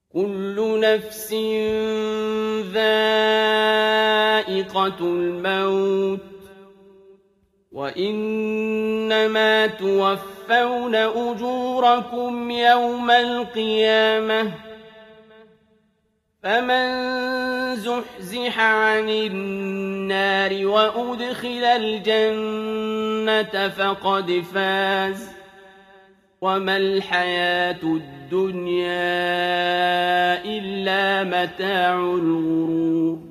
كُلُّ نَفْسٍ ذَائِقَةُ الْمَوْتِ ۖ وَإِنَّمَا تُوَفَّوْنَ أُجُورَكُمْ يَوْمَ الْقِيَامَةِ ۖ فَمَن زُحْزِحَ عَنِ النَّارِ وَأُدْخِلَ الْجَنَّةَ فَقَدْ فَازَ ۗ وَمَا الْحَيَاةُ الدُّنْيَا إِلَّا مَتَاعُ الْغُرُورِ